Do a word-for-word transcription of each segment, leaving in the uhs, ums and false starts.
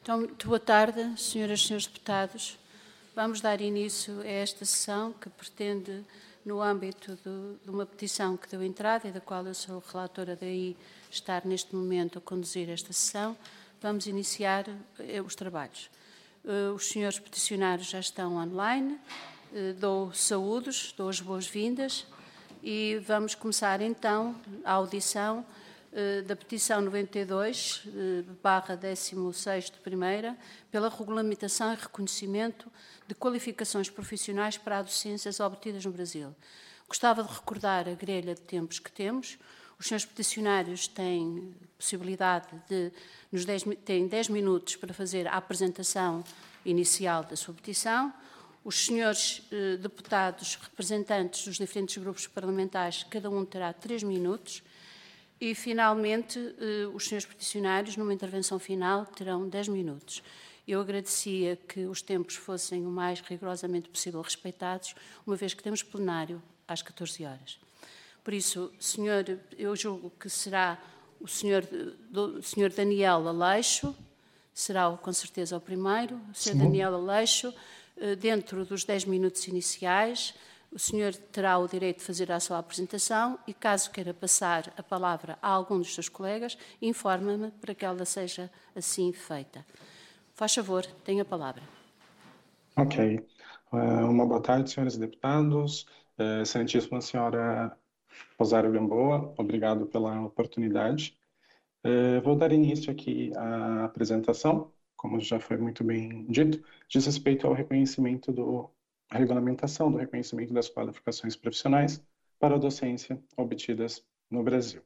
Então, muito boa tarde, senhoras e senhores deputados. Vamos dar início a esta sessão que pretende, no âmbito do, de uma petição que deu entrada e da qual eu sou relatora, daí estar neste momento a conduzir esta sessão, vamos iniciar eh, os trabalhos. Eh, os senhores peticionários já estão online, eh, dou saúdos, dou as boas-vindas e vamos começar então a audição da petição noventa e dois, barra décimo sexto primeira, pela regulamentação e reconhecimento de qualificações profissionais para a docências obtidas no Brasil. Gostava de recordar a grelha de tempos que temos. Os senhores peticionários têm possibilidade de, nos dez, têm dez minutos para fazer a apresentação inicial da sua petição. Os senhores eh, deputados representantes dos diferentes grupos parlamentares, cada um terá três minutos. E, finalmente, os senhores peticionários, numa intervenção final, terão dez minutos. Eu agradecia que os tempos fossem o mais rigorosamente possível respeitados, uma vez que temos plenário às catorze horas. Por isso, senhor, eu julgo que será o senhor, o senhor Daniel Aleixo, será com certeza o primeiro, o senhor Sim. Daniel Aleixo, dentro dos dez minutos iniciais. O senhor terá o direito de fazer a sua apresentação e, caso queira passar a palavra a algum dos seus colegas, informa-me para que ela seja assim feita. Faz favor, tenha a palavra. Ok. Uma boa tarde, senhores deputados. Excelentíssima senhora Rosário Gamboa, obrigado pela oportunidade. Vou dar início aqui à apresentação, como já foi muito bem dito, diz respeito ao reconhecimento do a regulamentação do reconhecimento das qualificações profissionais para a docência obtidas no Brasil.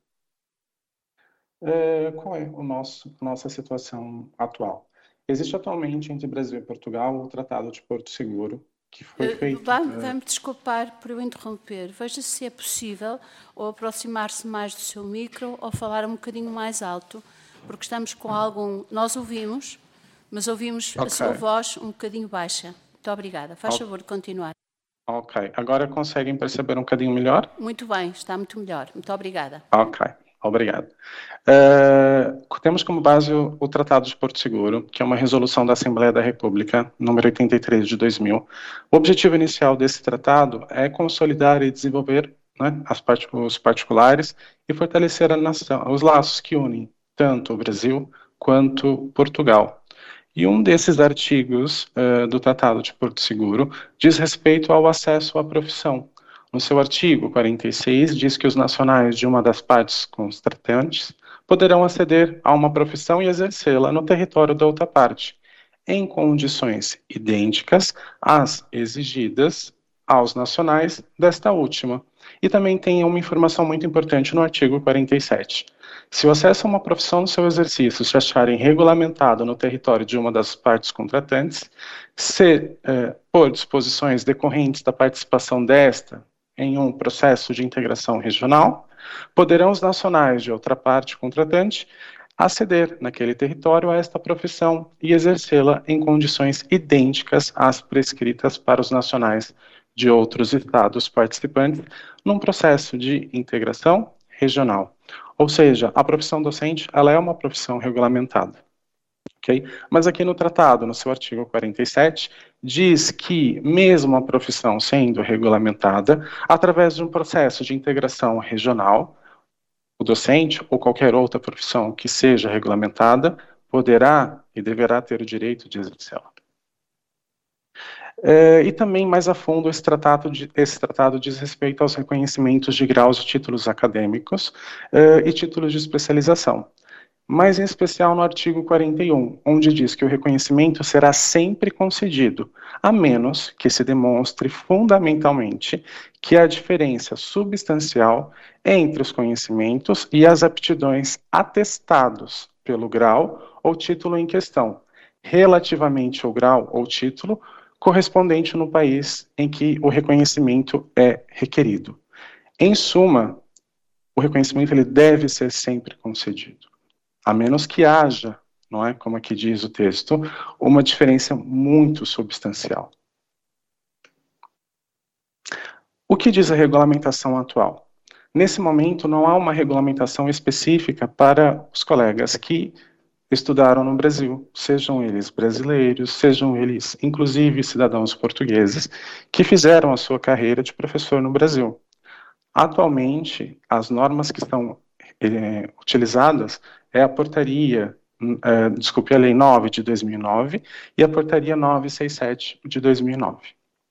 É, qual é o nosso, a nossa situação atual? Existe atualmente entre Brasil e Portugal o Tratado de Porto Seguro, que foi feito... Vai-me uh... vai-me desculpar por eu interromper. Veja se é possível ou aproximar-se mais do seu micro ou falar um bocadinho mais alto, porque estamos com algum... Nós ouvimos, mas ouvimos okay. a sua voz um bocadinho baixa. Muito obrigada. Faz okay. favor de continuar. Ok. Agora conseguem perceber um bocadinho melhor? Muito bem, está muito melhor. Muito obrigada. Ok. Obrigado. Uh, temos como base o, o Tratado de Porto Seguro, que é uma resolução da Assembleia da República, número oitenta e três de dois mil. O objetivo inicial desse tratado é consolidar e desenvolver né, as part os particulares e fortalecer a nação, os laços que unem tanto o Brasil quanto Portugal. E um desses artigos uh, do Tratado de Porto Seguro diz respeito ao acesso à profissão. No seu artigo quarenta e seis, diz que os nacionais de uma das partes contratantes poderão aceder a uma profissão e exercê-la no território da outra parte, em condições idênticas às exigidas aos nacionais desta última. E também tem uma informação muito importante no artigo quarenta e sete. Se o acesso a uma profissão no seu exercício se acharem regulamentado no território de uma das partes contratantes, se, eh, por disposições decorrentes da participação desta em um processo de integração regional, poderão os nacionais de outra parte contratante aceder naquele território a esta profissão e exercê-la em condições idênticas às prescritas para os nacionais de outros estados participantes num processo de integração regional. Ou seja, a profissão docente ela é uma profissão regulamentada. Okay? Mas aqui no tratado, no seu artigo quarenta e sete, diz que, mesmo a profissão sendo regulamentada, através de um processo de integração regional, o docente ou qualquer outra profissão que seja regulamentada poderá e deverá ter o direito de exercê-la. É, e também, mais a fundo, esse tratado, de, esse tratado diz respeito aos reconhecimentos de graus e títulos acadêmicos é, e títulos de especialização. Mas, em especial, no artigo quarenta e um, onde diz que o reconhecimento será sempre concedido, a menos que se demonstre fundamentalmente que há diferença substancial entre os conhecimentos e as aptidões atestados pelo grau ou título em questão, relativamente ao grau ou título correspondente no país em que o reconhecimento é requerido. Em suma, o reconhecimento ele deve ser sempre concedido, a menos que haja, não é, como aqui diz o texto, uma diferença muito substancial. O que diz a regulamentação atual? Nesse momento, não há uma regulamentação específica para os colegas que estudaram no Brasil, sejam eles brasileiros, sejam eles, inclusive, cidadãos portugueses, que fizeram a sua carreira de professor no Brasil. Atualmente, as normas que estão é, utilizadas é a portaria, é, desculpe, a Lei nove de dois mil e nove e a portaria novecentos e sessenta e sete de dois mil e nove.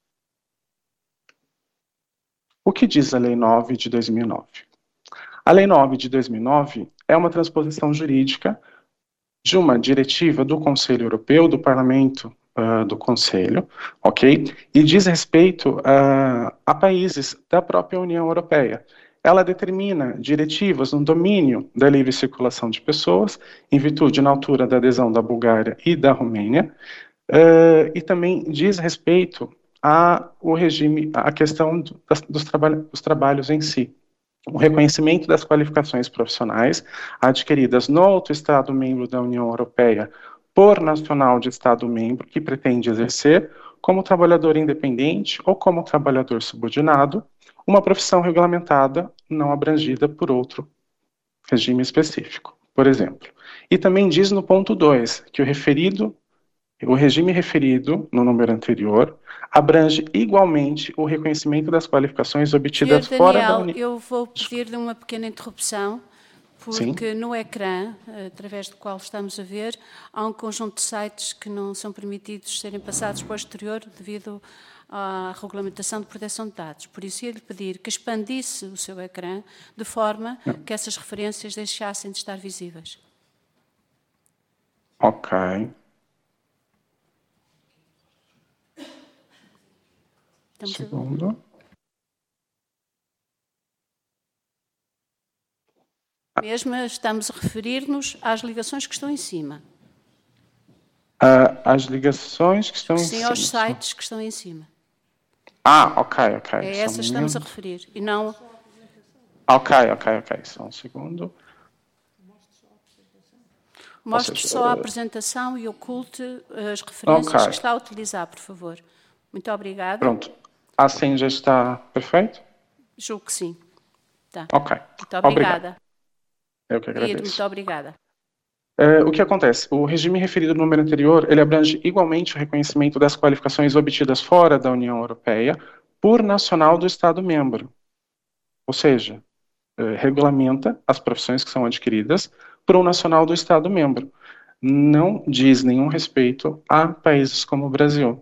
O que diz a Lei nove de dois mil e nove? A Lei nove de dois mil e nove é uma transposição jurídica de uma diretiva do Conselho Europeu, do Parlamento uh, do Conselho, ok? E diz respeito uh, a países da própria União Europeia. Ela determina diretivas no domínio da livre circulação de pessoas, em virtude na altura da adesão da Bulgária e da Romênia, uh, e também diz respeito a o regime, a questão do, das, dos, traba dos trabalhos em si. O reconhecimento das qualificações profissionais adquiridas no outro Estado-membro da União Europeia por nacional de Estado-membro que pretende exercer como trabalhador independente ou como trabalhador subordinado, uma profissão regulamentada não abrangida por outro regime específico, por exemplo. E também diz no ponto dois que o referido O regime referido no número anterior abrange igualmente o reconhecimento das qualificações obtidas Senhor fora Daniel, da União. eu vou pedir-lhe uma pequena interrupção, porque Sim. no ecrã, através do qual estamos a ver, há um conjunto de sites que não são permitidos serem passados para o exterior devido à regulamentação de proteção de dados. Por isso, ia-lhe pedir que expandisse o seu ecrã de forma não. que essas referências deixassem de estar visíveis. Ok. Estamos Segundo. A... Mesmo estamos a referir-nos às ligações que estão em cima. Uh, as ligações que estão Sim, em cima. Sim, aos sites que estão em cima. Ah, ok, ok. É essas que estamos a referir, e não... Ok, ok, ok. Só um segundo. Mostre seja, só a apresentação e oculte as referências okay. que está a utilizar, por favor. Muito obrigada. Pronto. Assim já está perfeito? Julgo que sim. Tá. Ok. Muito obrigada. Obrigado. Eu que agradeço. Muito obrigada. Uh, o que acontece? O regime referido no número anterior, ele abrange igualmente o reconhecimento das qualificações obtidas fora da União Europeia por nacional do Estado-membro. Ou seja, uh, regulamenta as profissões que são adquiridas por um nacional do Estado-membro. Não diz nenhum respeito a países como o Brasil.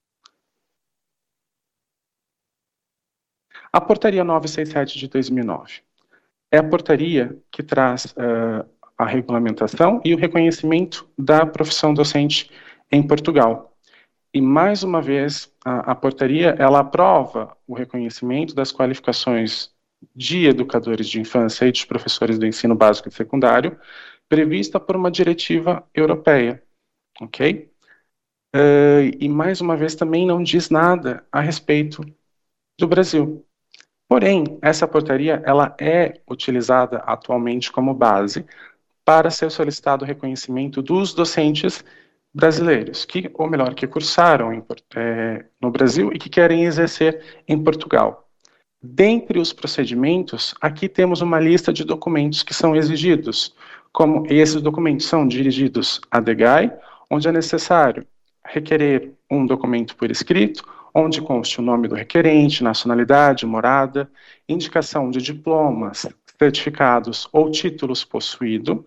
A portaria novecentos e sessenta e sete de dois mil e nove é a portaria que traz uh, a regulamentação e o reconhecimento da profissão docente em Portugal. E, mais uma vez, a, a portaria ela aprova o reconhecimento das qualificações de educadores de infância e dos professores do ensino básico e secundário, prevista por uma diretiva europeia. Ok? Uh, e, mais uma vez, também não diz nada a respeito do Brasil. Porém, essa portaria ela é utilizada atualmente como base para ser solicitado o reconhecimento dos docentes brasileiros, que, ou melhor, que cursaram em, é, no Brasil e que querem exercer em Portugal. Dentre os procedimentos, aqui temos uma lista de documentos que são exigidos, como esses documentos são dirigidos à DEGAI, onde é necessário requerer um documento por escrito, onde conste o nome do requerente, nacionalidade, morada, indicação de diplomas, certificados ou títulos possuídos.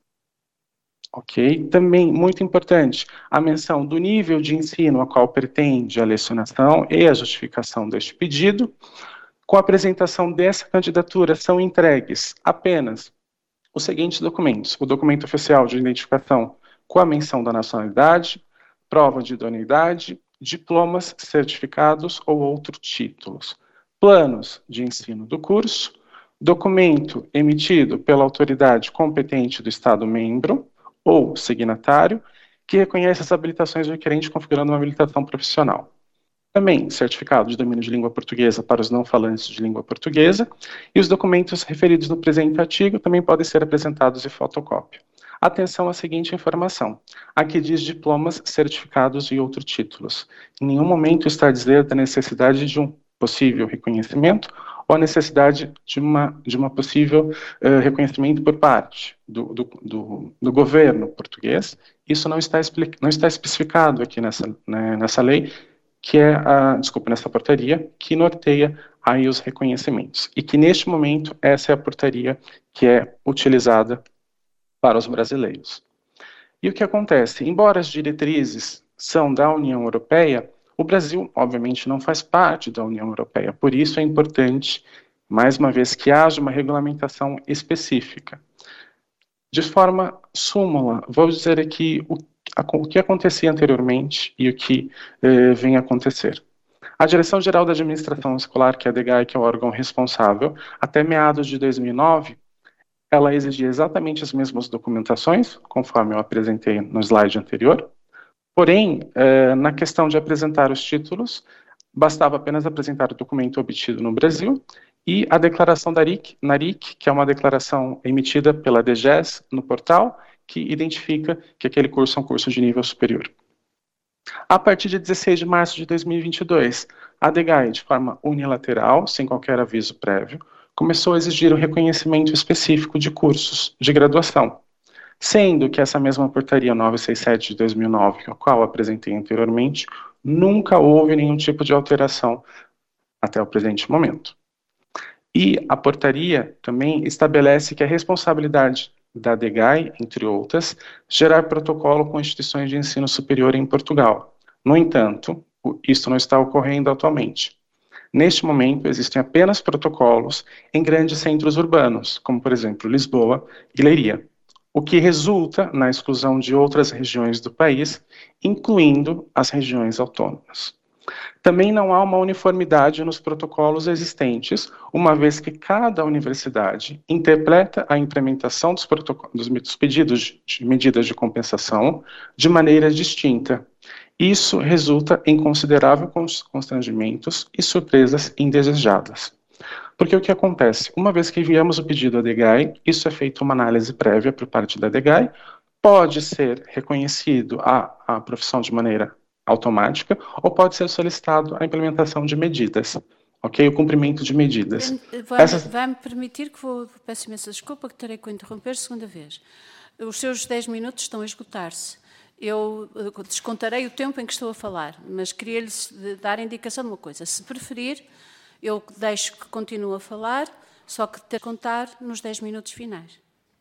Ok? Também, muito importante, a menção do nível de ensino a qual pretende a lecionação e a justificação deste pedido. Com a apresentação dessa candidatura, são entregues apenas os seguintes documentos: o documento oficial de identificação com a menção da nacionalidade, prova de idoneidade, diplomas, certificados ou outros títulos, planos de ensino do curso, documento emitido pela autoridade competente do Estado-membro ou signatário, que reconhece as habilitações do requerente configurando uma habilitação profissional. Também certificado de domínio de língua portuguesa para os não falantes de língua portuguesa, e os documentos referidos no presente artigo também podem ser apresentados em fotocópia. Atenção à seguinte informação. Aqui diz diplomas, certificados e outros títulos. Em nenhum momento está a dizer da necessidade de um possível reconhecimento ou a necessidade de uma, de uma possível uh, reconhecimento por parte do, do, do, do governo português. Isso não está, explic, não está especificado aqui nessa, né, nessa lei, que é a, desculpa, nessa portaria, que norteia aí os reconhecimentos. E que, neste momento, essa é a portaria que é utilizada para os brasileiros. E o que acontece? Embora as diretrizes são da União Europeia, o Brasil, obviamente, não faz parte da União Europeia. Por isso é importante, mais uma vez, que haja uma regulamentação específica. De forma súmula, vou dizer aqui o, a, o que acontecia anteriormente e o que eh, vem a acontecer. A Direção-Geral da Administração Escolar, que é a DEGAI, que é o órgão responsável, até meados de dois mil e nove, ela exigia exatamente as mesmas documentações, conforme eu apresentei no slide anterior. Porém, eh, na questão de apresentar os títulos, bastava apenas apresentar o documento obtido no Brasil e a declaração da NARIC, NARIC, que é uma declaração emitida pela D G E S no portal, que identifica que aquele curso é um curso de nível superior. A partir de dezesseis de março de dois mil e vinte e dois, a DEGAI, de forma unilateral, sem qualquer aviso prévio, começou a exigir o reconhecimento específico de cursos de graduação, sendo que essa mesma portaria novecentos e sessenta e sete de dois mil e nove, a qual apresentei anteriormente, nunca houve nenhum tipo de alteração até o presente momento. E a portaria também estabelece que a responsabilidade da DEGAI, entre outras, gerar protocolo com instituições de ensino superior em Portugal. No entanto, isso não está ocorrendo atualmente. Neste momento, existem apenas protocolos em grandes centros urbanos, como, por exemplo, Lisboa e Leiria, o que resulta na exclusão de outras regiões do país, incluindo as regiões autônomas. Também não há uma uniformidade nos protocolos existentes, uma vez que cada universidade interpreta a implementação dos, protocolos, dos pedidos de medidas de compensação de maneira distinta. Isso resulta em consideráveis constrangimentos e surpresas indesejadas. Porque o que acontece? Uma vez que enviamos o pedido à DEGAI, isso é feito uma análise prévia por parte da DEGAI, pode ser reconhecido a, a profissão de maneira automática, ou pode ser solicitado a implementação de medidas, ok? O cumprimento de medidas. Vai-me Essas... vai permitir que vou, peço imensa desculpa que terei que interromper segunda vez. Os seus dez minutos estão a esgotar-se. Eu descontarei o tempo em que estou a falar, mas queria-lhe dar a indicação de uma coisa. Se preferir, eu deixo que continue a falar, só que ter que contar nos dez minutos finais.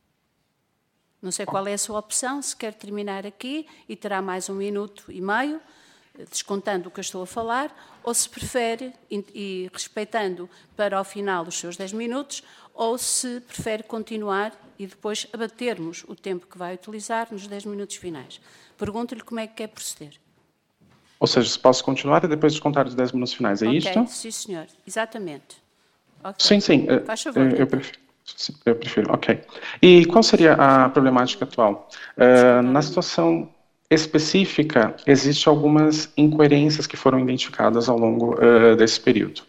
Não sei qual é a sua opção, se quer terminar aqui e terá mais um minuto e meio, descontando o que eu estou a falar, ou se prefere, e, e respeitando para ao final os seus dez minutos, ou se prefere continuar e depois abatermos o tempo que vai utilizar nos dez minutos finais. Pergunto-lhe como é que quer proceder. Ou seja, se posso continuar e depois descontar os dez minutos finais, é okay, isto? Sim, senhor. Exatamente. Okay. Sim, sim. Faz favor. Eu, eu prefiro. Eu prefiro, ok. E qual seria a problemática atual? Uh, na situação específica, existem algumas incoerências que foram identificadas ao longo uh, desse período.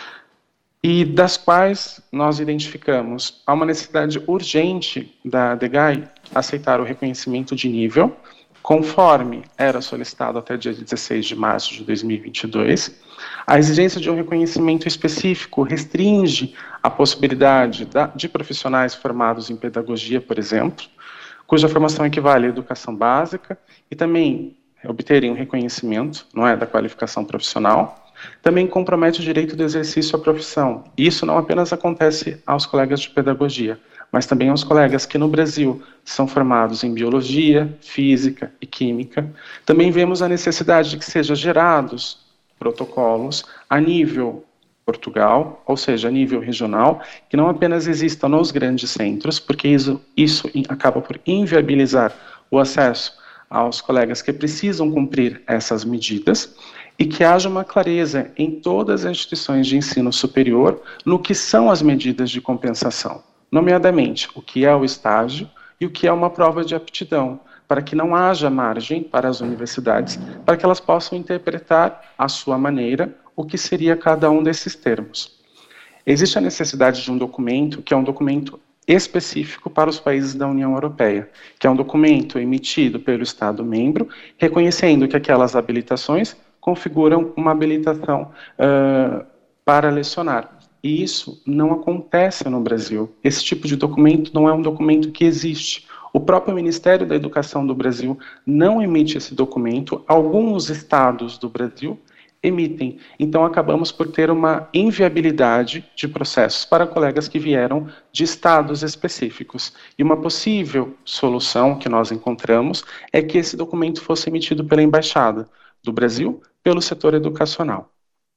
E das quais nós identificamos há uma necessidade urgente da DEGAI aceitar o reconhecimento de nível, conforme era solicitado até dia dezesseis de março de dois mil e vinte e dois, a exigência de um reconhecimento específico restringe a possibilidade da, de profissionais formados em pedagogia, por exemplo, cuja formação equivale à educação básica, e também obterem um reconhecimento, não é, da qualificação profissional, também compromete o direito do exercício à profissão. E isso não apenas acontece aos colegas de pedagogia, mas também aos colegas que no Brasil são formados em biologia, física e química. Também vemos a necessidade de que sejam gerados protocolos a nível Portugal, ou seja, a nível regional, que não apenas existam nos grandes centros, porque isso, isso acaba por inviabilizar o acesso aos colegas que precisam cumprir essas medidas, e que haja uma clareza em todas as instituições de ensino superior no que são as medidas de compensação, nomeadamente o que é o estágio e o que é uma prova de aptidão, para que não haja margem para as universidades, para que elas possam interpretar à sua maneira o que seria cada um desses termos. Existe a necessidade de um documento, que é um documento específico para os países da União Europeia, que é um documento emitido pelo Estado-membro, reconhecendo que aquelas habilitações configuram uma habilitação uh, para lecionar. E isso não acontece no Brasil. Esse tipo de documento não é um documento que existe. O próprio Ministério da Educação do Brasil não emite esse documento. Alguns estados do Brasil emitem. Então, acabamos por ter uma inviabilidade de processos para colegas que vieram de estados específicos. E uma possível solução que nós encontramos é que esse documento fosse emitido pela Embaixada do Brasil, pelo setor educacional.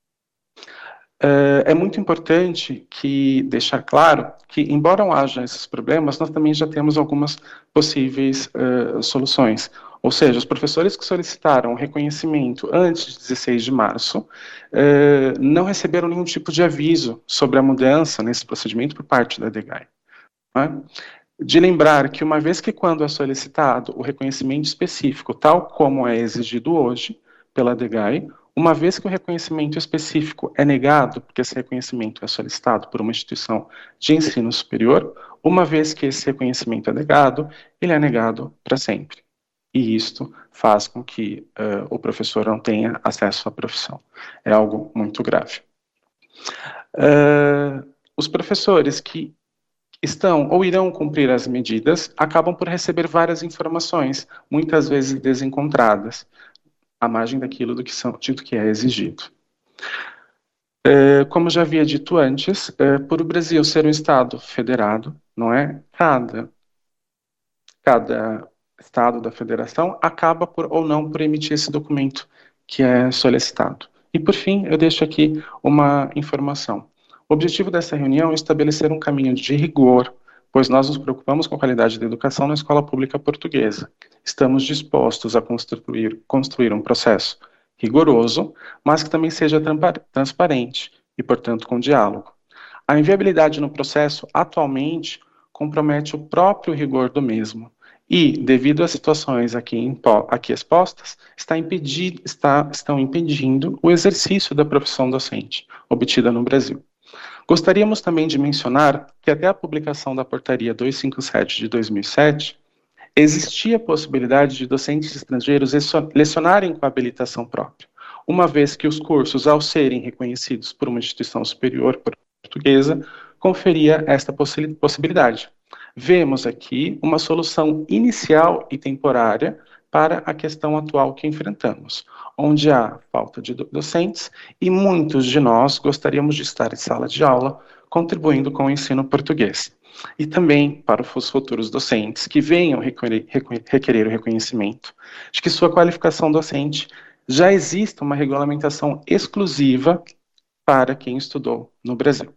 É muito importante que deixar claro que, embora haja esses problemas, nós também já temos algumas possíveis uh, soluções. Ou seja, os professores que solicitaram o reconhecimento antes de dezesseis de março uh, não receberam nenhum tipo de aviso sobre a mudança nesse procedimento por parte da EDGAI. Né? De lembrar que, uma vez que quando é solicitado o reconhecimento específico, tal como é exigido hoje pela EDGAI, uma vez que o reconhecimento específico é negado, porque esse reconhecimento é solicitado por uma instituição de ensino superior, uma vez que esse reconhecimento é negado, ele é negado para sempre. E isto faz com que uh, o professor não tenha acesso à profissão. É algo muito grave. Uh, os professores que estão ou irão cumprir as medidas acabam por receber várias informações, muitas vezes desencontradas, à margem daquilo do que, são, do que é exigido. É, como já havia dito antes, é, por o Brasil ser um Estado federado, não é? Cada, cada Estado da federação acaba por ou não por emitir esse documento que é solicitado. E, por fim, eu deixo aqui uma informação. O objetivo dessa reunião é estabelecer um caminho de rigor, pois nós nos preocupamos com a qualidade da educação na escola pública portuguesa. Estamos dispostos a construir, construir um processo rigoroso, mas que também seja transparente e, portanto, com diálogo. A inviabilidade no processo, atualmente, compromete o próprio rigor do mesmo e, devido às situações aqui, aqui expostas, está impedir, está, estão impedindo o exercício da profissão docente, obtida no Brasil. Gostaríamos também de mencionar que até a publicação da Portaria duzentos e cinquenta e sete de dois mil e sete, existia a possibilidade de docentes estrangeiros lecionarem com habilitação própria, uma vez que os cursos, ao serem reconhecidos por uma instituição superior portuguesa, conferia esta possi- possibilidade. Vemos aqui uma solução inicial e temporária para a questão atual que enfrentamos, onde há falta de docentes e muitos de nós gostaríamos de estar em sala de aula contribuindo com o ensino português. E também para os futuros docentes que venham requerer, requerer o reconhecimento de que sua qualificação docente já existe uma regulamentação exclusiva para quem estudou no Brasil.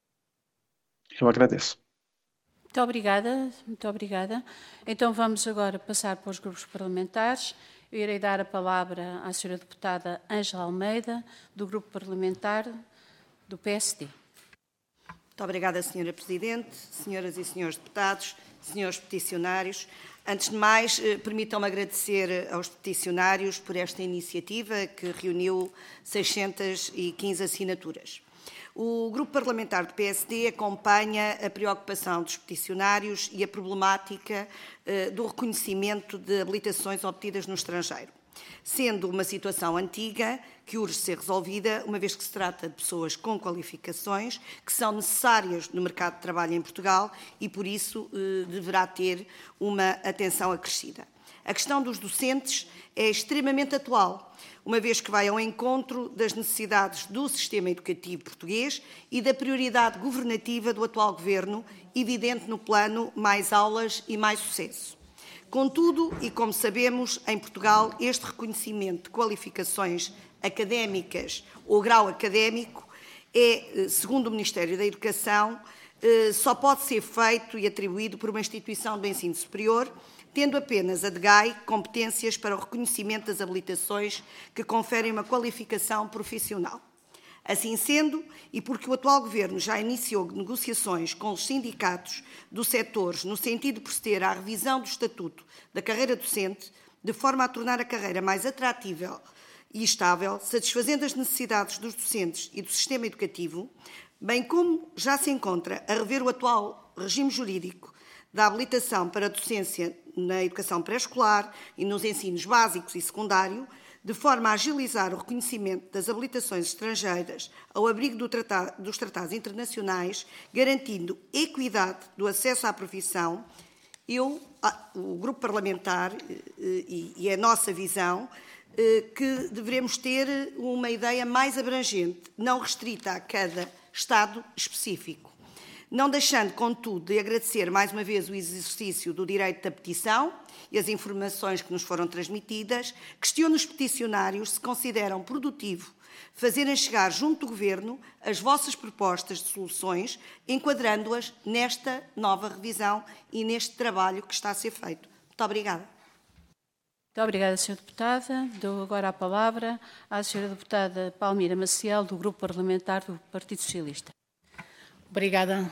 Eu agradeço. Muito obrigada, muito obrigada. Então vamos agora passar para os grupos parlamentares. Eu irei dar a palavra à senhora deputada Ângela Almeida, do grupo parlamentar do P S D. Muito obrigada, senhora Presidente, senhoras e senhores deputados, senhores peticionários. Antes de mais, permitam-me agradecer aos peticionários por esta iniciativa que reuniu seiscentas e quinze assinaturas. O Grupo Parlamentar do P S D acompanha a preocupação dos peticionários e a problemática eh, do reconhecimento de habilitações obtidas no estrangeiro, sendo uma situação antiga que urge ser resolvida, uma vez que se trata de pessoas com qualificações que são necessárias no mercado de trabalho em Portugal e, por isso, eh, deverá ter uma atenção acrescida. A questão dos docentes é extremamente atual, uma vez que vai ao encontro das necessidades do sistema educativo português e da prioridade governativa do atual Governo, evidente no plano mais aulas e mais sucesso. Contudo, e como sabemos, em Portugal, este reconhecimento de qualificações académicas ou grau académico é, segundo o Ministério da Educação, só pode ser feito e atribuído por uma instituição do ensino superior, tendo apenas a EDGAI competências para o reconhecimento das habilitações que conferem uma qualificação profissional. Assim sendo, e porque o atual Governo já iniciou negociações com os sindicatos dos setores no sentido de proceder à revisão do Estatuto da carreira docente, de forma a tornar a carreira mais atratível e estável, satisfazendo as necessidades dos docentes e do sistema educativo, bem como já se encontra a rever o atual regime jurídico da habilitação para a docência na educação pré-escolar e nos ensinos básicos e secundário, de forma a agilizar o reconhecimento das habilitações estrangeiras ao abrigo do tratado, dos tratados internacionais, garantindo equidade do acesso à profissão, eu, o Grupo Parlamentar e a nossa visão, que devemos ter uma ideia mais abrangente, não restrita a cada Estado específico. Não deixando, contudo, de agradecer mais uma vez o exercício do direito da petição e as informações que nos foram transmitidas, questiono os peticionários se consideram produtivo fazerem chegar junto do Governo as vossas propostas de soluções, enquadrando-as nesta nova revisão e neste trabalho que está a ser feito. Muito obrigada. Muito obrigada, senhora Deputada. Dou agora a palavra à senhora Deputada Palmira Maciel, do Grupo Parlamentar do Partido Socialista. Obrigada.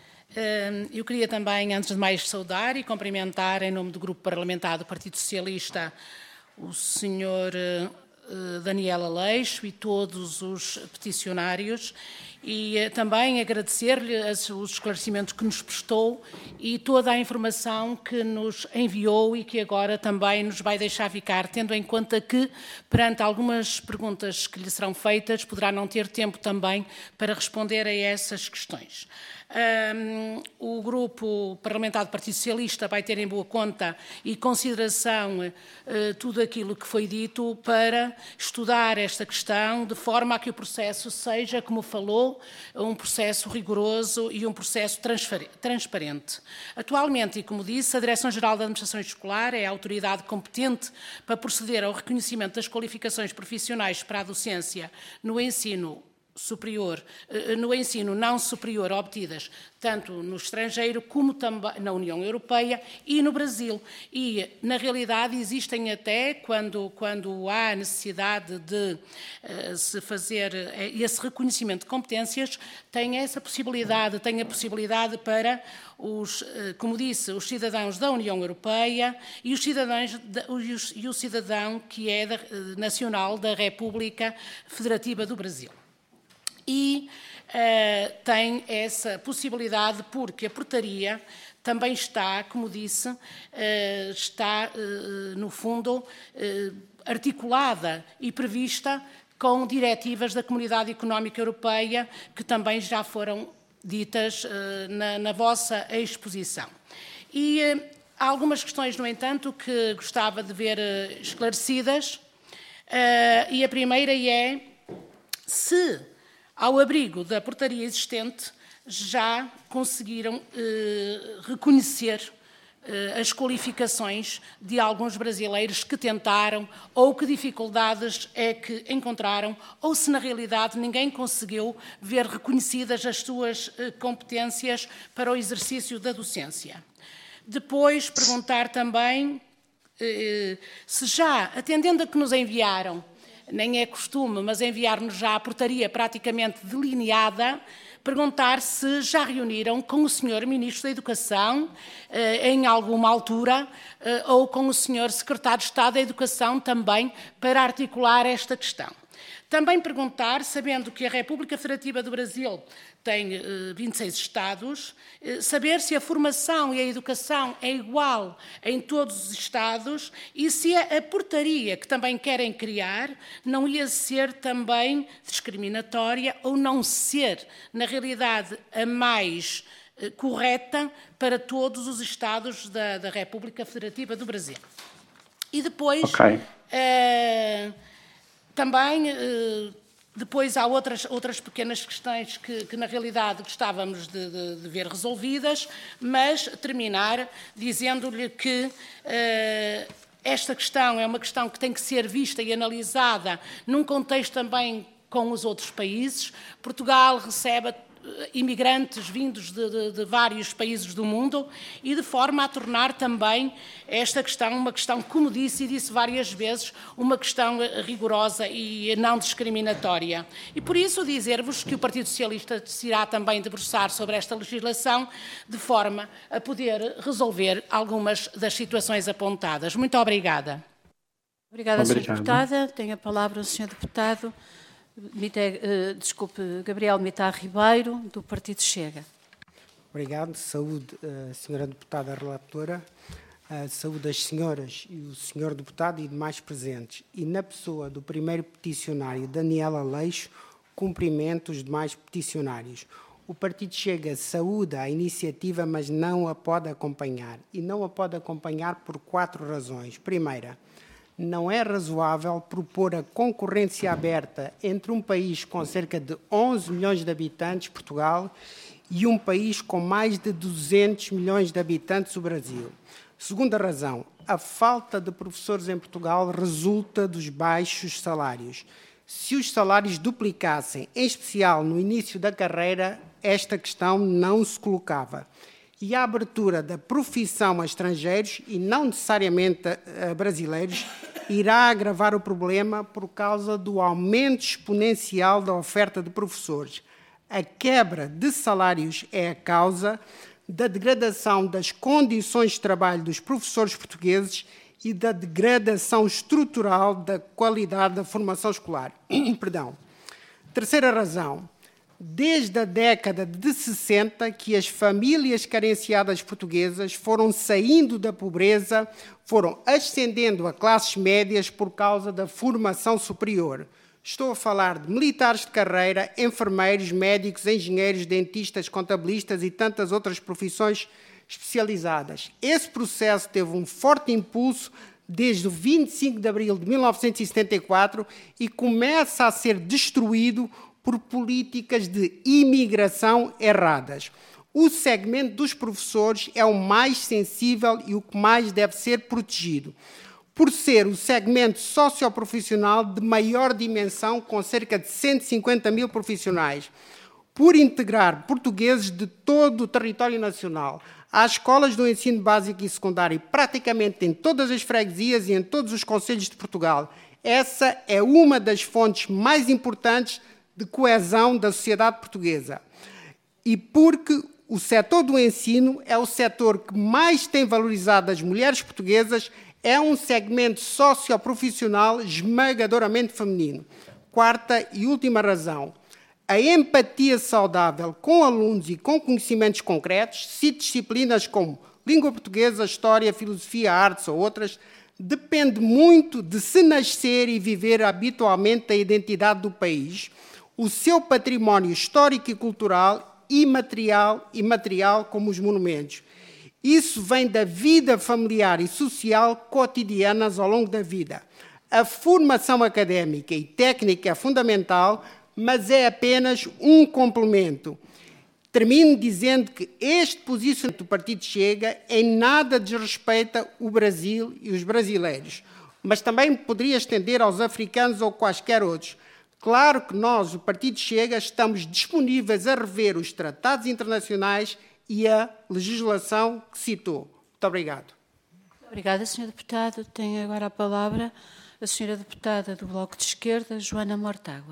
Eu queria também, antes de mais, saudar e cumprimentar, em nome do Grupo Parlamentar do Partido Socialista, o senhor Daniel Aleixo e todos os peticionários, e também agradecer-lhe os esclarecimentos que nos prestou e toda a informação que nos enviou e que agora também nos vai deixar ficar, tendo em conta que, perante algumas perguntas que lhe serão feitas, poderá não ter tempo também para responder a essas questões. Um, o Grupo Parlamentar do Partido Socialista vai ter em boa conta e consideração uh, tudo aquilo que foi dito para estudar esta questão de forma a que o processo seja, como falou, um processo rigoroso e um processo transparente. Atualmente, e como disse, a Direção-Geral da Administração Escolar é a autoridade competente para proceder ao reconhecimento das qualificações profissionais para a docência no ensino superior, no ensino não superior obtidas tanto no estrangeiro como também na União Europeia e no Brasil. E, na realidade, existem até, quando, quando há necessidade de uh, se fazer uh, esse reconhecimento de competências, tem essa possibilidade, tem a possibilidade para os, uh, como disse, os cidadãos da União Europeia e os cidadãos de, os, e o cidadão que é da, uh, nacional da República Federativa do Brasil. E uh, tem essa possibilidade porque a portaria também está, como disse, uh, está, uh, no fundo, uh, articulada e prevista com diretivas da Comunidade Económica Europeia que também já foram ditas uh, na, na vossa exposição. E uh, há algumas questões, no entanto, que gostava de ver uh, esclarecidas, uh, e a primeira é se, ao abrigo da portaria existente, já conseguiram eh, reconhecer eh, as qualificações de alguns brasileiros que tentaram ou que dificuldades é que encontraram, ou se na realidade ninguém conseguiu ver reconhecidas as suas eh, competências para o exercício da docência. Depois, perguntar também eh, se já, atendendo a que nos enviaram, nem é costume, mas enviar-nos já a portaria praticamente delineada, perguntar se já reuniram com o senhor Ministro da Educação eh, em alguma altura eh, ou com o senhor Secretário de Estado da Educação também para articular esta questão. Também perguntar, sabendo que a República Federativa do Brasil tem eh, vinte e seis estados, eh, saber se a formação e a educação é igual em todos os estados e se a, a portaria que também querem criar não ia ser também discriminatória ou não ser, na realidade, a mais eh, correta para todos os estados da, da República Federativa do Brasil. E depois... Okay. Eh, Também, depois, há outras, outras pequenas questões que, que na realidade, gostávamos de, de, de ver resolvidas, mas terminar dizendo-lhe que uh, esta questão é uma questão que tem que ser vista e analisada num contexto também com os outros países. Portugal recebe imigrantes vindos de, de, de vários países do mundo e de forma a tornar também esta questão uma questão, como disse e disse várias vezes, uma questão rigorosa e não discriminatória. E por isso dizer-vos que o Partido Socialista se irá também debruçar sobre esta legislação de forma a poder resolver algumas das situações apontadas. Muito obrigada. Obrigada, senhora Deputada. Tem a palavra o senhor Deputado Mite, uh, desculpe, Gabriel Mitar Ribeiro, do Partido Chega. Obrigado. Saúde, uh, senhora Deputada Relatora. a saúde das senhoras e o senhor deputado e demais presentes, e na pessoa do primeiro peticionário, Daniela Leixo, cumprimento os demais peticionários. O Partido Chega saúda a iniciativa, mas não a pode acompanhar. E não a pode acompanhar por quatro razões. Primeira, não é razoável propor a concorrência aberta entre um país com cerca de onze milhões de habitantes, Portugal, e um país com mais de duzentos milhões de habitantes, o Brasil. Segunda razão, a falta de professores em Portugal resulta dos baixos salários. Se os salários duplicassem, em especial no início da carreira, esta questão não se colocava. E a abertura da profissão a estrangeiros, e não necessariamente a brasileiros, irá agravar o problema por causa do aumento exponencial da oferta de professores. A quebra de salários é a causa da degradação das condições de trabalho dos professores portugueses e da degradação estrutural da qualidade da formação escolar. Perdão. Terceira razão. Desde a década de sessenta que as famílias carenciadas portuguesas foram saindo da pobreza, foram ascendendo a classes médias por causa da formação superior. Estou a falar de militares de carreira, enfermeiros, médicos, engenheiros, dentistas, contabilistas e tantas outras profissões especializadas. Esse processo teve um forte impulso desde o vinte e cinco de abril de mil novecentos e setenta e quatro e começa a ser destruído por políticas de imigração erradas. O segmento dos professores é o mais sensível e o que mais deve ser protegido, por ser o segmento socioprofissional de maior dimensão, com cerca de cento e cinquenta mil profissionais, por integrar portugueses de todo o território nacional. Há escolas do ensino básico e secundário praticamente em todas as freguesias e em todos os concelhos de Portugal. Essa é uma das fontes mais importantes de coesão da sociedade portuguesa. E porque o setor do ensino é o setor que mais tem valorizado as mulheres portuguesas, é um segmento socioprofissional esmagadoramente feminino. Quarta e última razão. A empatia saudável com alunos e com conhecimentos concretos, se disciplinas como língua portuguesa, história, filosofia, artes ou outras, depende muito de se nascer e viver habitualmente a identidade do país, o seu património histórico e cultural, imaterial e material, como os monumentos. Isso vem da vida familiar e social cotidianas ao longo da vida. A formação académica e técnica é fundamental, mas é apenas um complemento. Termino dizendo que este posicionamento do Partido Chega em nada desrespeita o Brasil e os brasileiros, mas também poderia estender aos africanos ou quaisquer outros. Claro que nós, o Partido Chega, estamos disponíveis a rever os tratados internacionais e a legislação que citou. Muito obrigado. Obrigada, senhor Deputado. Tem agora a palavra a senhora Deputada do Bloco de Esquerda, Joana Mortágua.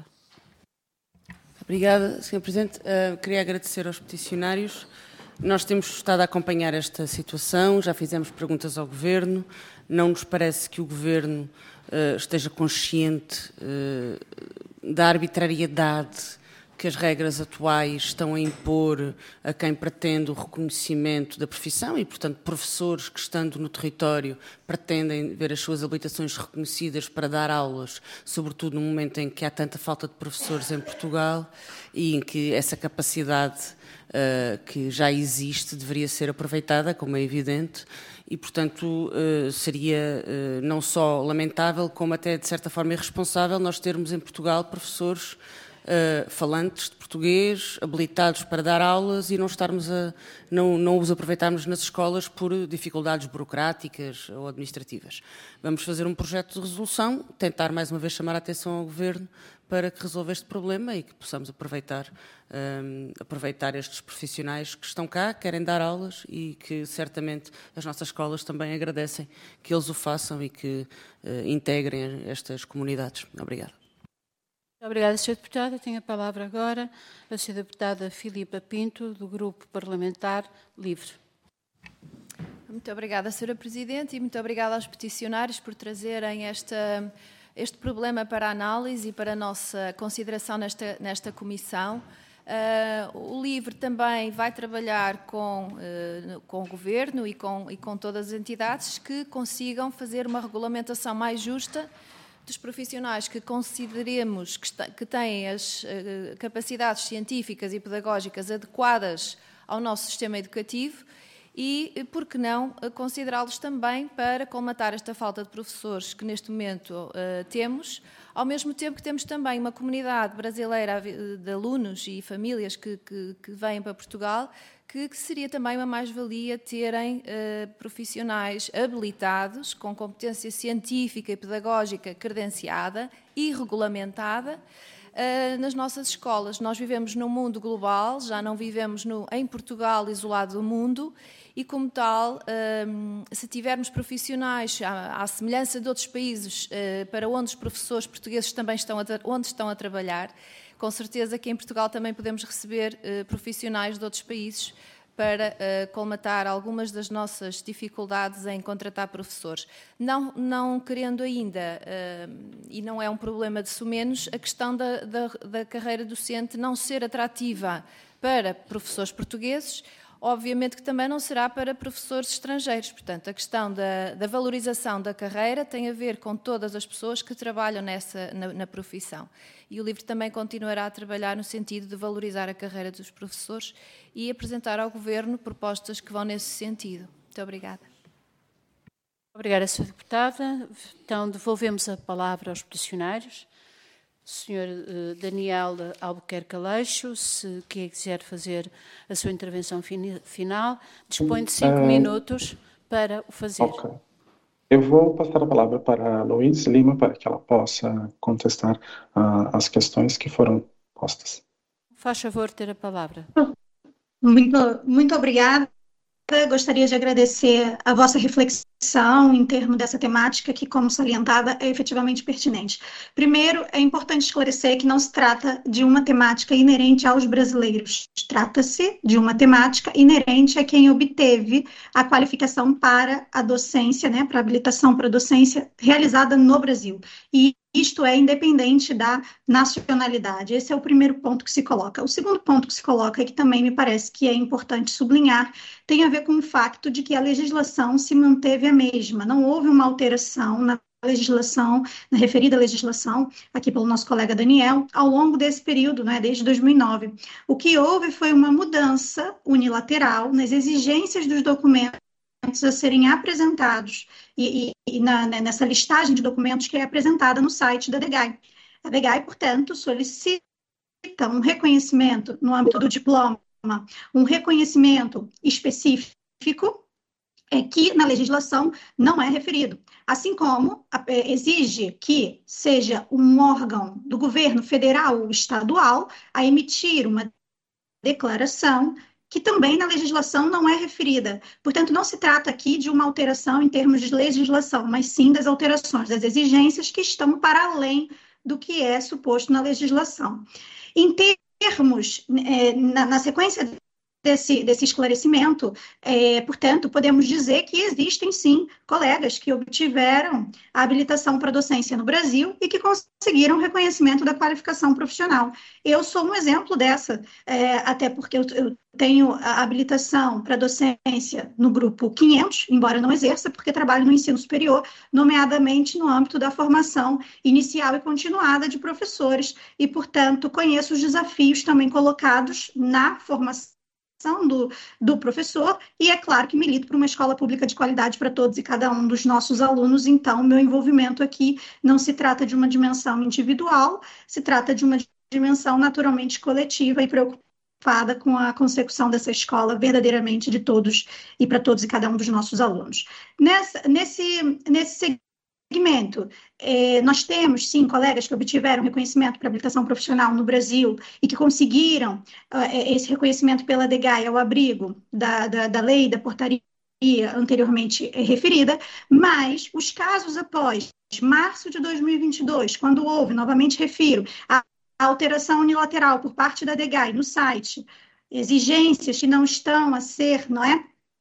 Obrigada, senhor Presidente. Uh, queria agradecer aos peticionários. Nós temos estado a acompanhar esta situação, já fizemos perguntas ao Governo. Não nos parece que o Governo uh, esteja consciente uh, da arbitrariedade que as regras atuais estão a impor a quem pretende o reconhecimento da profissão e, portanto, professores que, estando no território, pretendem ver as suas habilitações reconhecidas para dar aulas, sobretudo no momento em que há tanta falta de professores em Portugal e em que essa capacidade uh, que já existe deveria ser aproveitada, como é evidente, e, portanto, uh, seria uh, não só lamentável, como até, de certa forma, irresponsável nós termos em Portugal professores Uh, falantes de português, habilitados para dar aulas e não, estarmos a, não, não os aproveitarmos nas escolas por dificuldades burocráticas ou administrativas. Vamos fazer um projeto de resolução, tentar mais uma vez chamar a atenção ao Governo para que resolva este problema e que possamos aproveitar, um, aproveitar estes profissionais que estão cá, querem dar aulas e que certamente as nossas escolas também agradecem que eles o façam e que uh, integrem estas comunidades. Obrigada. Obrigada, senhora Deputada. Tenho a palavra agora a senhora Deputada Filipa Pinto, do Grupo Parlamentar Livre. Muito obrigada, senhora Presidente, e muito obrigada aos peticionários por trazerem esta, este problema para a análise e para a nossa consideração nesta, nesta comissão. Uh, o LIVRE também vai trabalhar com, uh, com o Governo e com, e com todas as entidades que consigam fazer uma regulamentação mais justa dos profissionais que consideremos que, está, que têm as uh, capacidades científicas e pedagógicas adequadas ao nosso sistema educativo e, por que não, considerá-los também para colmatar esta falta de professores que neste momento uh, temos, ao mesmo tempo que temos também uma comunidade brasileira de alunos e famílias que, que, que vêm para Portugal, que, que seria também uma mais-valia terem uh, profissionais habilitados, com competência científica e pedagógica credenciada e regulamentada, Uh, nas nossas escolas. Nós vivemos num mundo global, já não vivemos no, em Portugal isolado do mundo e, como tal, uh, se tivermos profissionais à, à semelhança de outros países uh, para onde os professores portugueses também estão a, onde estão a trabalhar, com certeza que em Portugal também podemos receber uh, profissionais de outros países para uh, colmatar algumas das nossas dificuldades em contratar professores. Não, não querendo ainda, uh, e não é um problema de sumenos, a questão da, da, da carreira docente não ser atrativa para professores portugueses, obviamente que também não será para professores estrangeiros. Portanto, a questão da, da valorização da carreira tem a ver com todas as pessoas que trabalham nessa, na, na profissão. E o LIVRE também continuará a trabalhar no sentido de valorizar a carreira dos professores e apresentar ao Governo propostas que vão nesse sentido. Muito obrigada. Obrigada, senhora Deputada. Então, devolvemos a palavra aos peticionários. senhor Daniel Albuquerque Aleixo, se quiser fazer a sua intervenção final, dispõe de cinco uh, minutos para o fazer. Ok. Eu vou passar a palavra para a Luiz Lima para que ela possa contestar uh, as questões que foram postas. Faz favor ter a palavra. Muito, muito obrigada. Gostaria de agradecer a vossa reflexão em termos dessa temática que, como salientada, é efetivamente pertinente. Primeiro, é importante esclarecer que não se trata de uma temática inerente aos brasileiros. Trata-se de uma temática inerente a quem obteve a qualificação para a docência, né, para a habilitação para a docência realizada no Brasil. E isto é independente da nacionalidade. Esse é o primeiro ponto que se coloca. O segundo ponto que se coloca, e que também me parece que é importante sublinhar, tem a ver com o fato de que a legislação se manteve a mesma. Não houve uma alteração na legislação, na referida legislação, aqui pelo nosso colega Daniel, ao longo desse período, né, desde dois mil e nove. O que houve foi uma mudança unilateral nas exigências dos documentos a serem apresentados e, e, e na, nessa listagem de documentos que é apresentada no site da DEGAI. A DEGAI, portanto, solicita um reconhecimento no âmbito do diploma, um reconhecimento específico é, que na legislação não é referido, assim como é, exige que seja um órgão do governo federal ou estadual a emitir uma declaração que também na legislação não é referida. Portanto, não se trata aqui de uma alteração em termos de legislação, mas sim das alterações, das exigências que estão para além do que é suposto na legislação. Em termos, é, na, na sequência desse, desse esclarecimento, é, portanto, podemos dizer que existem, sim, colegas que obtiveram a habilitação para docência no Brasil e que conseguiram reconhecimento da qualificação profissional. Eu sou um exemplo dessa, é, até porque eu, eu tenho a habilitação para docência no grupo quinhentos, embora não exerça, porque trabalho no ensino superior, nomeadamente no âmbito da formação inicial e continuada de professores, e, portanto, conheço os desafios também colocados na formação Do, do professor, e é claro que milito por uma escola pública de qualidade para todos e cada um dos nossos alunos. Então, meu envolvimento aqui não se trata de uma dimensão individual, se trata de uma dimensão naturalmente coletiva e preocupada com a consecução dessa escola verdadeiramente de todos e para todos e cada um dos nossos alunos. Nessa, nesse, nesse segmento, eh, nós temos, sim, colegas que obtiveram reconhecimento para habilitação profissional no Brasil e que conseguiram eh, esse reconhecimento pela DEGAI ao abrigo da, da, da lei, da portaria anteriormente referida, mas os casos após março de dois mil e vinte e dois, quando houve, novamente refiro, a, a alteração unilateral por parte da DEGAI no site, exigências que não estão a ser, não é,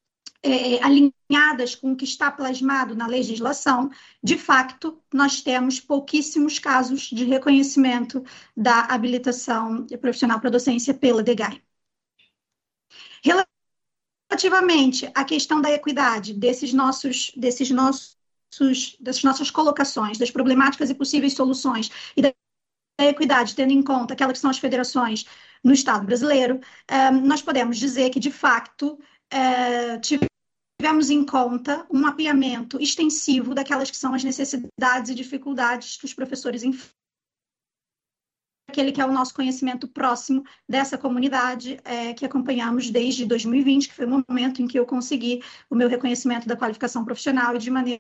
é, alinhadas com o que está plasmado na legislação, de fato, nós temos pouquíssimos casos de reconhecimento da habilitação profissional para docência pela D G A I. Relativamente à questão da equidade, desses nossos, desses nossos, dessas nossas colocações, das problemáticas e possíveis soluções, e da equidade, tendo em conta aquelas que são as federações no Estado brasileiro, nós podemos dizer que, de fato, tivemos em conta um mapeamento extensivo daquelas que são as necessidades e dificuldades que os professores enfrentam, aquele que é o nosso conhecimento próximo dessa comunidade é, que acompanhamos desde dois mil e vinte, que foi o momento em que eu consegui o meu reconhecimento da qualificação profissional e, de maneira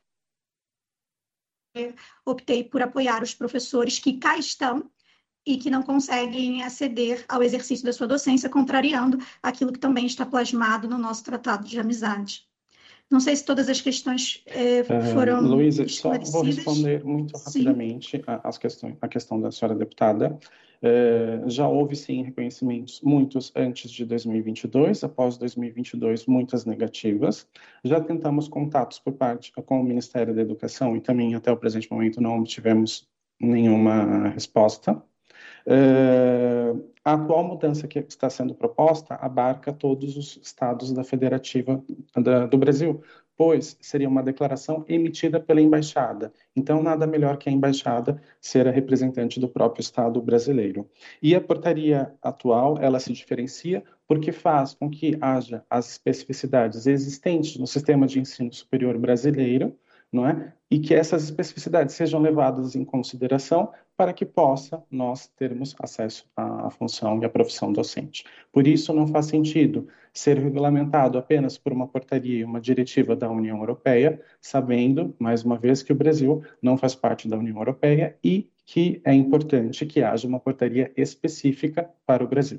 optei por apoiar os professores que cá estão e que não conseguem aceder ao exercício da sua docência, contrariando aquilo que também está plasmado no nosso Tratado de Amizade. Não sei se todas as questões eh, foram uh, Luísa, só vou responder muito rapidamente as questões, a questão da senhora deputada. Uh, já houve, sim, reconhecimentos, muitos antes de dois mil e vinte e dois, após dois mil e vinte e dois, muitas negativas. Já tentamos contatos por parte com o Ministério da Educação e também, até o presente momento, não obtivemos nenhuma resposta. Uh, a atual mudança que está sendo proposta abarca todos os estados da federativa da, do Brasil, pois seria uma declaração emitida pela embaixada. Então, nada melhor que a embaixada ser a representante do próprio estado brasileiro. E a portaria atual, ela se diferencia porque faz com que haja as especificidades existentes no sistema de ensino superior brasileiro, não é? E que essas especificidades sejam levadas em consideração para que possa nós termos acesso à função e à profissão docente. Por isso, não faz sentido ser regulamentado apenas por uma portaria e uma diretiva da União Europeia, sabendo, mais uma vez, que o Brasil não faz parte da União Europeia e que é importante que haja uma portaria específica para o Brasil.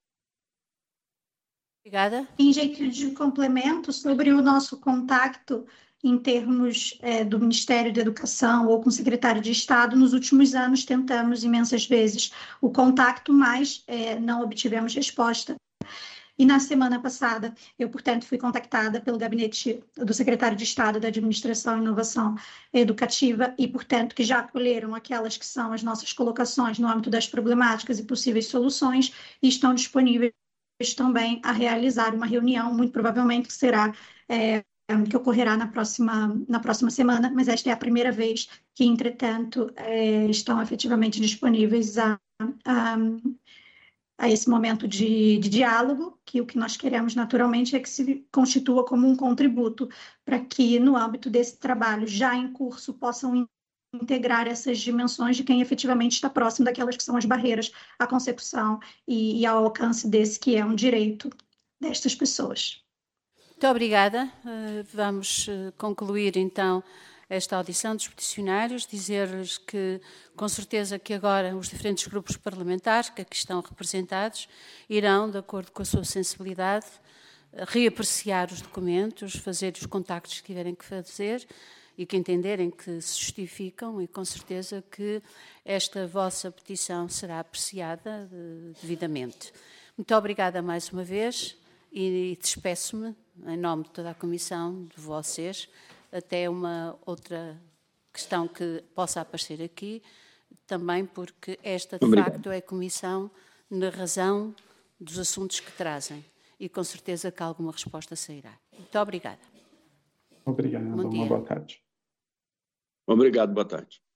Obrigada. Em jeito de complemento sobre o nosso contato em termos é, do Ministério da Educação ou com o secretário de Estado, nos últimos anos tentamos imensas vezes o contato, mas é, não obtivemos resposta. E na semana passada, eu, portanto, fui contactada pelo gabinete do secretário de Estado da Administração e Inovação Educativa e, portanto, que já acolheram aquelas que são as nossas colocações no âmbito das problemáticas e possíveis soluções e estão disponíveis também a realizar uma reunião, muito provavelmente que será... É, que ocorrerá na próxima, na próxima semana, mas esta é a primeira vez que, entretanto, é, estão efetivamente disponíveis a, a, a esse momento de, de diálogo, que o que nós queremos naturalmente é que se constitua como um contributo para que, no âmbito desse trabalho já em curso, possam integrar essas dimensões de quem efetivamente está próximo daquelas que são as barreiras à consecução e, e ao alcance desse que é um direito destas pessoas. Muito obrigada. Vamos concluir, então, esta audição dos peticionários, dizer-lhes que, com certeza, que agora os diferentes grupos parlamentares que aqui estão representados irão, de acordo com a sua sensibilidade, reapreciar os documentos, fazer os contactos que tiverem que fazer e que entenderem que se justificam e, com certeza, que esta vossa petição será apreciada devidamente. Muito obrigada mais uma vez e despeço-me, em nome de toda a Comissão, de vocês, até uma outra questão que possa aparecer aqui, também porque esta, de Obrigado. facto, é a Comissão na razão dos assuntos que trazem e com certeza que alguma resposta sairá. Muito obrigada. Obrigado, uma boa tarde. Obrigado, boa tarde.